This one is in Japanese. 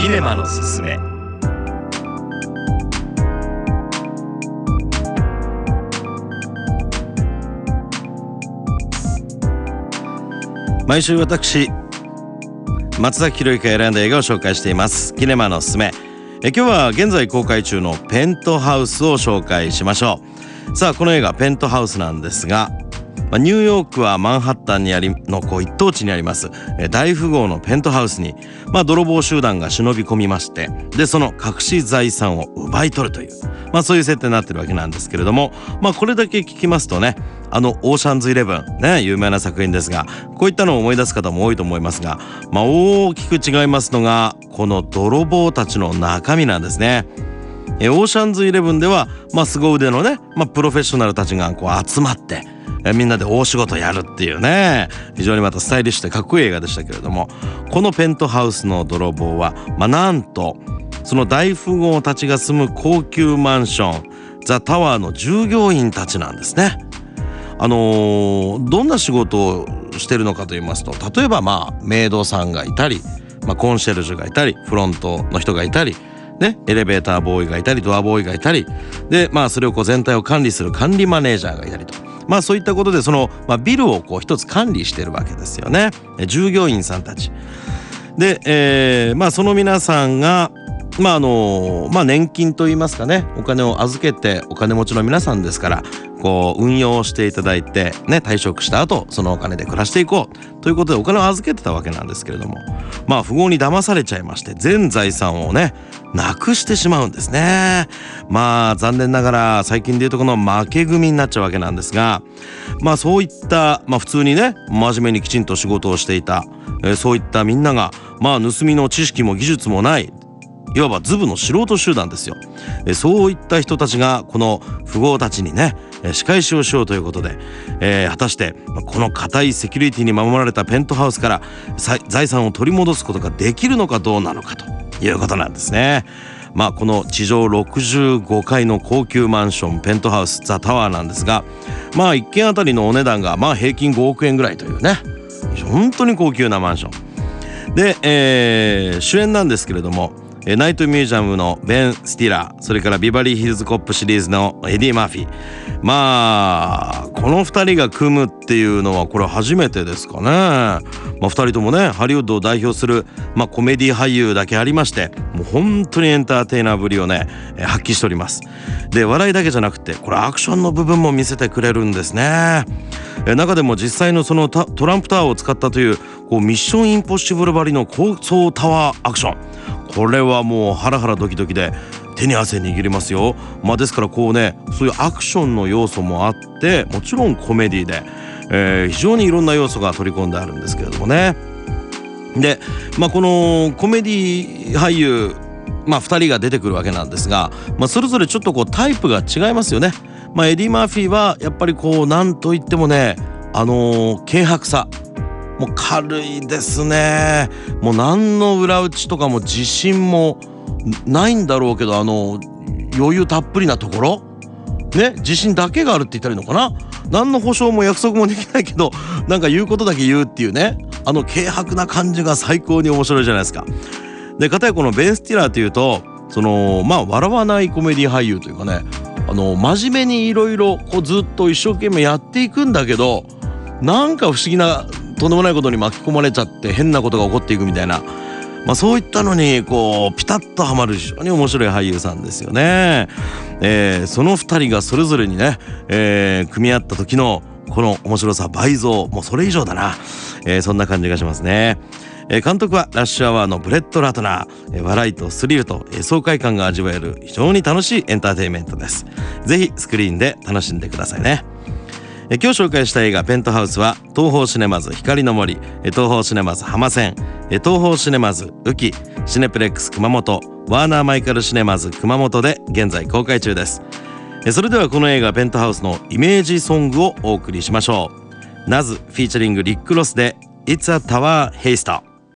キネマのすすめ。毎週私松崎ひろゆきが選んだ映画を紹介していますキネマのすすめ。今日は現在公開中のペントハウスを紹介しましょう。さあ、この映画ペントハウスなんですが、ニューヨークはマンハッタンにの一等地にあります大富豪のペントハウスに、泥棒集団が忍び込みまして、でその隠し財産を奪い取るという、そういう設定になってるわけなんですけれども、これだけ聞きますとね、オーシャンズイレブンね、有名な作品ですが、こういったのを思い出す方も多いと思いますが、大きく違いますのがこの泥棒たちの中身なんですね。オーシャンズイレブンでは、凄腕のね、プロフェッショナルたちが集まってみんなで大仕事やるっていうね、非常にまたスタイリッシュでかっこいい映画でしたけれども、このペントハウスの泥棒は、なんとその大富豪たちが住む高級マンションザ・タワーの従業員たちなんですね。どんな仕事をしてるのかと言いますと、例えばメイドさんがいたり、コンシェルジュがいたり、フロントの人がいたりね、エレベーターボーイがいたり、ドアボーイがいたりで、それを全体を管理する管理マネージャーがいたりと、そういったことでその、ビルを一つ管理してるわけですよね、従業員さんたちで、その皆さんが年金といいますかね、お金を預けてお金持ちの皆さんですから、運用していただいてね、退職した後そのお金で暮らしていこうということでお金を預けてたわけなんですけれども、富豪に騙されちゃいまして、全財産をねなくしてしまうんですね。残念ながら最近でいうとこの負け組になっちゃうわけなんですが、そういった、普通にね真面目にきちんと仕事をしていた、そういったみんなが盗みの知識も技術もない、いわばズブの素人集団ですよ。そういった人たちがこの富豪たちにね仕返しをしようということで、果たしてこの固いセキュリティに守られたペントハウスから財産を取り戻すことができるのかどうなのかということなんですね。この地上65階の高級マンションペントハウスザ・タワーなんですが、1軒あたりのお値段が平均5億円ぐらいというね、本当に高級なマンションで、主演なんですけれども、ナイトミュージアムのベン・スティラー、それからビバリーヒルズコップシリーズのエディ・マーフィー、この2人が組むっていうのはこれ初めてですかね。2人ともねハリウッドを代表する、コメディ俳優だけありまして、もう本当にエンターテイナーぶりをね発揮しております。で笑いだけじゃなくてこれアクションの部分も見せてくれるんですね。中でも実際のそのトランプタワーを使ったというミッションインポッシブルばりの高層タワーアクション、これはもうハラハラドキドキで手に汗握りますよ。ですからそういうアクションの要素もあって、もちろんコメディで、非常にいろんな要素が取り込んであるんですけれどもね。で、このコメディ俳優、2人が出てくるわけなんですが、それぞれちょっとタイプが違いますよね。エディ・マーフィーはやっぱりなんといってもね、軽薄さ、もう軽いですね。もう何の裏打ちとかも自信もないんだろうけど、余裕たっぷりなところね、自信だけがあるって言ったらいいのかな。何の保証も約束もできないけど、なんか言うことだけ言うっていうね、軽薄な感じが最高に面白いじゃないですか。で片やこのベン・スティラーというと、笑わないコメディ俳優というかね、真面目にいろいろずっと一生懸命やっていくんだけど、なんか不思議なとんでもないことに巻き込まれちゃって変なことが起こっていくみたいな、そういったのにピタッとはまる非常に面白い俳優さんですよね。その2人がそれぞれにね、組み合った時のこの面白さ倍増、もうそれ以上だな、そんな感じがしますね。監督はラッシュアワーのブレット・ラトナー。笑いとスリルと爽快感が味わえる非常に楽しいエンターテインメントです。ぜひスクリーンで楽しんでくださいね。今日紹介した映画ペントハウスは東宝シネマズ光の森、東宝シネマズ浜線、東宝シネマズ宇城、シネプレックス熊本、ワーナーマイカルシネマズ熊本で現在公開中です。それではこの映画ペントハウスのイメージソングをお送りしましょう。ナズフィーチャリングリック・ロスで It's a Tower Haste。